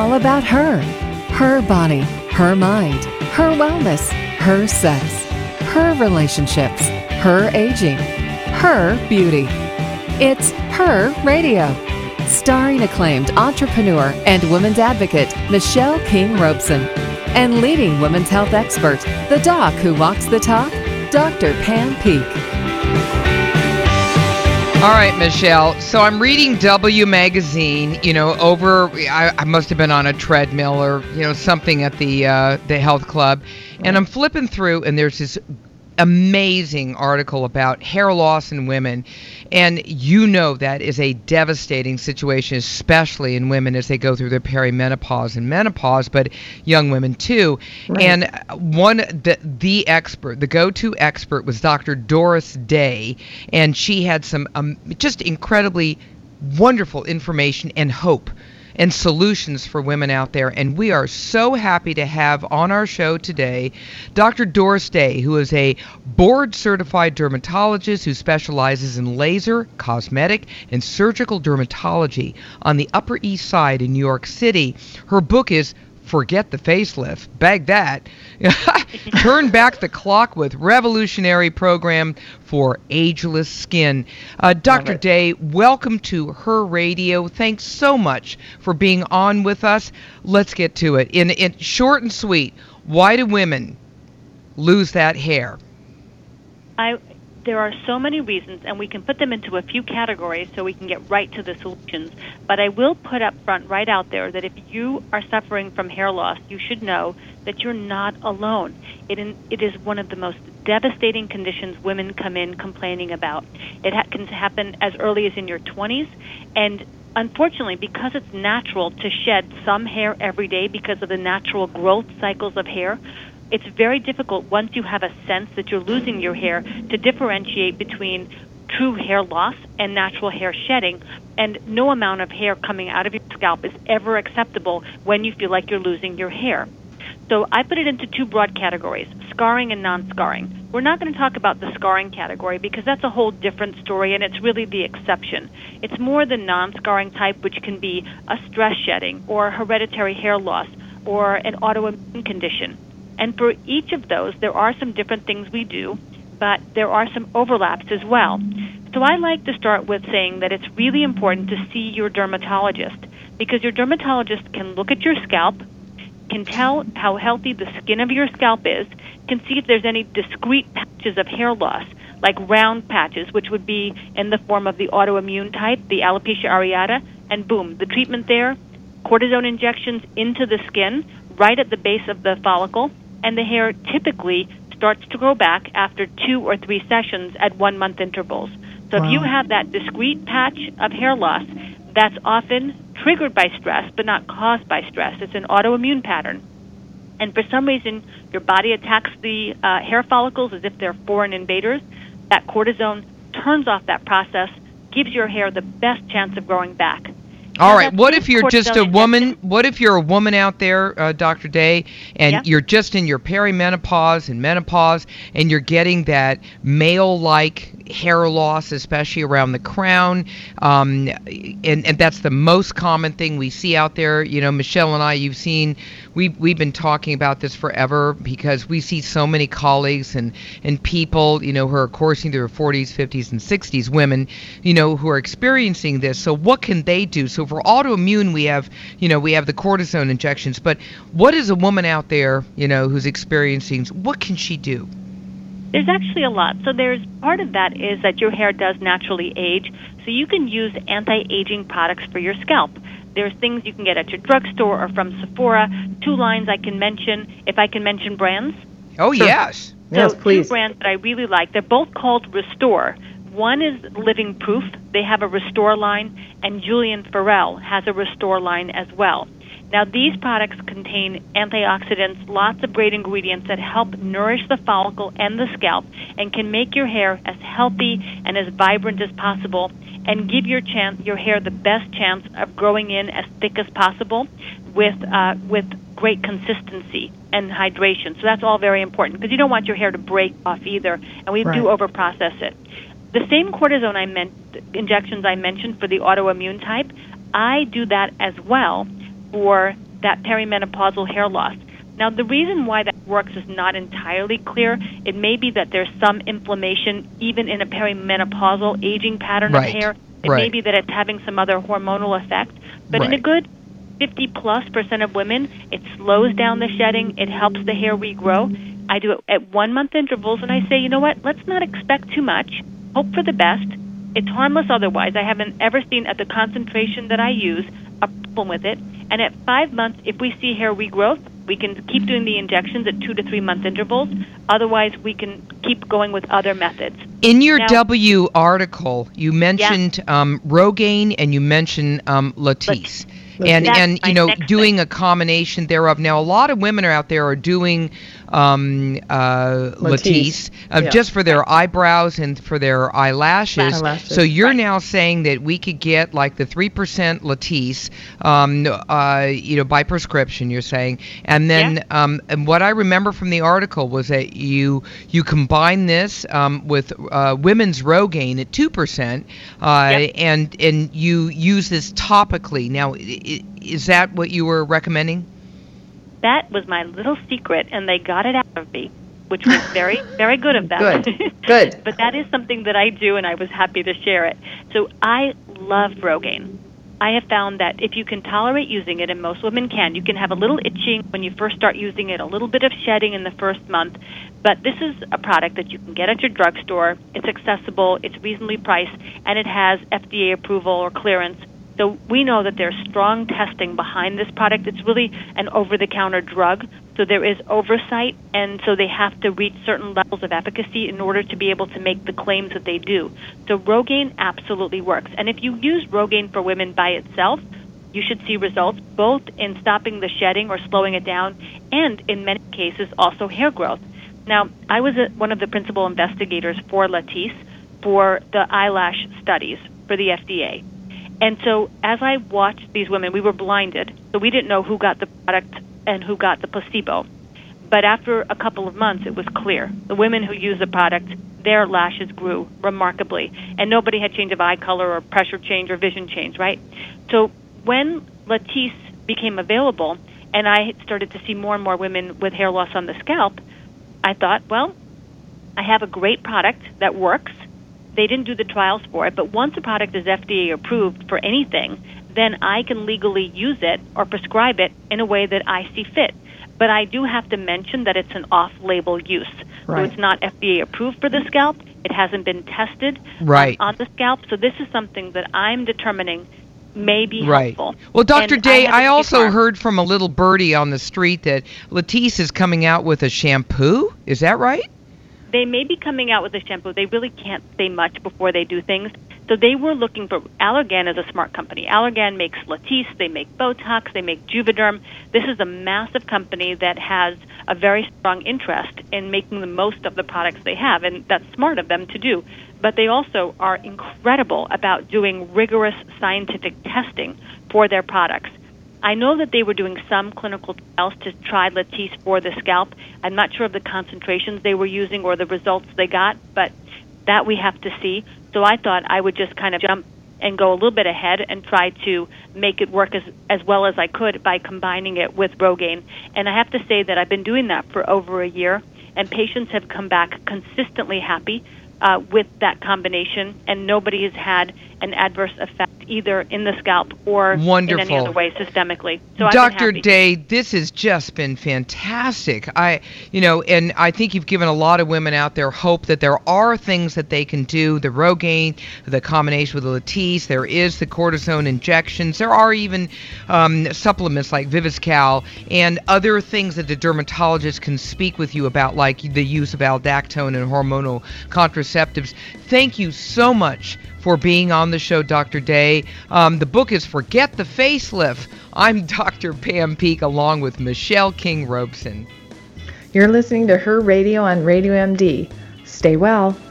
all about her. Her body, her mind, her wellness, her sex, her relationships, her aging, her beauty. It's Her Radio. Starring acclaimed entrepreneur and women's advocate Michelle King Robeson. And leading women's health expert, the doc who walks the talk, Dr. Pam Peak. All right, Michelle. So I'm reading W Magazine, I must have been on a treadmill or, something at the health club. And I'm flipping through, and there's this amazing article about hair loss in women. And that is a devastating situation, especially in women as they go through their perimenopause and menopause, but young women too. Right. And the expert, the go-to expert was Dr. Doris Day, and she had some just incredibly wonderful information and hope and solutions for women out there. And we are so happy to have on our show today Dr. Doris Day, who is a board-certified dermatologist who specializes in laser, cosmetic, and surgical dermatology on the Upper East Side in New York City. Her book is Forget the Facelift, bag that. Turn back the clock with revolutionary program for ageless skin. Dr. Day, welcome to Her Radio. Thanks so much for being on with us. Let's get to it. In short and sweet, why do women lose that hair? There are so many reasons, and we can put them into a few categories so we can get right to the solutions. But I will put up front right out there that if you are suffering from hair loss, you should know that you're not alone. It is one of the most devastating conditions women come in complaining about. It can happen as early as in your 20s, and unfortunately, because it's natural to shed some hair every day because of the natural growth cycles of hair, it's very difficult once you have a sense that you're losing your hair to differentiate between true hair loss and natural hair shedding. And no amount of hair coming out of your scalp is ever acceptable when you feel like you're losing your hair. So I put it into two broad categories, scarring and non-scarring. We're not going to talk about the scarring category because that's a whole different story, and it's really the exception. It's more the non-scarring type, which can be a stress shedding or hereditary hair loss or an autoimmune condition. And for each of those, there are some different things we do, but there are some overlaps as well. So I like to start with saying that it's really important to see your dermatologist, because your dermatologist can look at your scalp, can tell how healthy the skin of your scalp is, can see if there's any discrete patches of hair loss, like round patches, which would be in the form of the autoimmune type, the alopecia areata, and boom, the treatment there, cortisone injections into the skin, right at the base of the follicle, and the hair typically starts to grow back after 2 or 3 sessions at 1 month intervals. So If you have that discrete patch of hair loss, that's often triggered by stress but not caused by stress. It's an autoimmune pattern. And for some reason, your body attacks the hair follicles as if they're foreign invaders. That cortisone turns off that process, gives your hair the best chance of growing back. All right. What if you're just a woman? What if you're a woman out there, Dr. Day, and you're just in your perimenopause and menopause, and you're getting that male-like hair loss, especially around the crown, and that's the most common thing we see out there. Michelle and I, you've seen, we've been talking about this forever because we see so many colleagues and people, who are coursing through their 40s, 50s, and 60s, women, who are experiencing this. So what can they do? So for autoimmune, we have the cortisone injections, but what is a woman out there, who's experiencing, what can she do? There's actually a lot. So there's part of that is that your hair does naturally age, so you can use anti-aging products for your scalp. There's things you can get at your drugstore or from Sephora. 2 lines I can mention, if I can mention brands. Oh, sure. Yes. So yes, please. 2 brands that I really like. They're both called Restore. One is Living Proof. They have a Restore line, and Julian Farrell has a Restore line as well. Now, these products contain antioxidants, lots of great ingredients that help nourish the follicle and the scalp and can make your hair as healthy and as vibrant as possible and give your hair the best chance of growing in as thick as possible with great consistency and hydration. So that's all very important because you don't want your hair to break off either, and we do overprocess it. The same cortisone injections I mentioned for the autoimmune type, I do that as well for that perimenopausal hair loss. Now, the reason why that works is not entirely clear. It may be that there's some inflammation even in a perimenopausal aging pattern of hair. It may be that it's having some other hormonal effect. But in a good 50+% of women, it slows down the shedding. It helps the hair regrow. I do it at 1 month intervals, and I say, you know what, let's not expect too much. Hope for the best. It's harmless otherwise. I haven't ever seen at the concentration that I use a problem with it. And at 5 months, if we see hair regrowth, we can keep doing the injections at 2 to 3 month intervals. Otherwise, we can keep going with other methods. In your W article, you mentioned Rogaine and you mentioned Latisse. And you know, doing a combination thereof. Now, a lot of women are out there are doing Latisse just for their eyebrows and for their eyelashes. So you're now saying that we could get like the 3% Latisse, you know, by prescription. You're saying, and then and what I remember from the article was that you combine this with women's Rogaine at 2%, and you use this topically. Now, is that what you were recommending? That was my little secret, and they got it out of me, which was very, very good of them. Good. But that is something that I do, and I was happy to share it. So I love Rogaine. I have found that if you can tolerate using it, and most women can, you can have a little itching when you first start using it, a little bit of shedding in the first month. But this is a product that you can get at your drugstore. It's accessible, it's reasonably priced, and it has FDA approval or clearance. So we know that there's strong testing behind this product. It's really an over-the-counter drug, so there is oversight, and so they have to reach certain levels of efficacy in order to be able to make the claims that they do. So Rogaine absolutely works. And if you use Rogaine for women by itself, you should see results both in stopping the shedding or slowing it down, and in many cases also hair growth. Now, I was one of the principal investigators for Latisse for the eyelash studies for the FDA. And so as I watched these women, we were blinded, so we didn't know who got the product and who got the placebo. But after a couple of months, it was clear. The women who used the product, their lashes grew remarkably, and nobody had change of eye color or pressure change or vision change, right? So when Latisse became available, and I started to see more and more women with hair loss on the scalp, I thought, well, I have a great product that works. They didn't do the trials for it, but once a product is FDA approved for anything, then I can legally use it or prescribe it in a way that I see fit. But I do have to mention that it's an off-label use. So it's not FDA approved for the scalp. It hasn't been tested on the scalp. So this is something that I'm determining may be helpful. Well, Dr. Day, I also heard from a little birdie on the street that Latisse is coming out with a shampoo. Is that right? They may be coming out with a shampoo. They really can't say much before they do things. So they were looking for, Allergan is a smart company. Allergan makes Latisse, they make Botox, they make Juvederm. This is a massive company that has a very strong interest in making the most of the products they have, and that's smart of them to do. But they also are incredible about doing rigorous scientific testing for their products. I know that they were doing some clinical trials to try Latisse for the scalp. I'm not sure of the concentrations they were using or the results they got, but that we have to see. So I thought I would just kind of jump and go a little bit ahead and try to make it work as well as I could by combining it with Rogaine. And I have to say that I've been doing that for over a year, and patients have come back consistently happy with that combination, and nobody has had an adverse effect either in the scalp or in any other way systemically. So Dr. Day, this has just been fantastic. And I think you've given a lot of women out there hope that there are things that they can do. The Rogaine, the combination with the Latisse, there is the cortisone injections. There are even supplements like Viviscal and other things that the dermatologist can speak with you about, like the use of aldactone and hormonal contraceptives. Thank you so much for being on the show, Dr. Day. The book is Forget the Facelift. I'm Dr. Pam Peeke along with Michelle King Robeson. You're listening to Her Radio on Radio MD. Stay well.